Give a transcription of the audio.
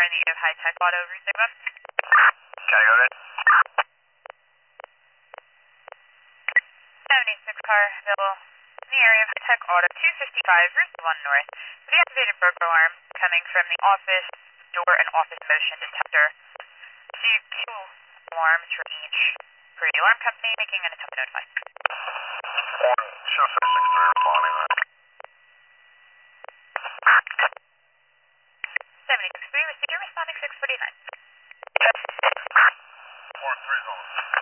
in the area of High Tech Auto, receive them. Okay, go ahead. 76 car available in the area of High Tech Auto, 255, route 1 north. With the activated burglar alarm coming from the office door and office motion detector. Receive 2 alarms from each for the alarm company, making an attempt to notify. One, show 663 responding then. 76 3, receive your responding 649. 4-3 is on.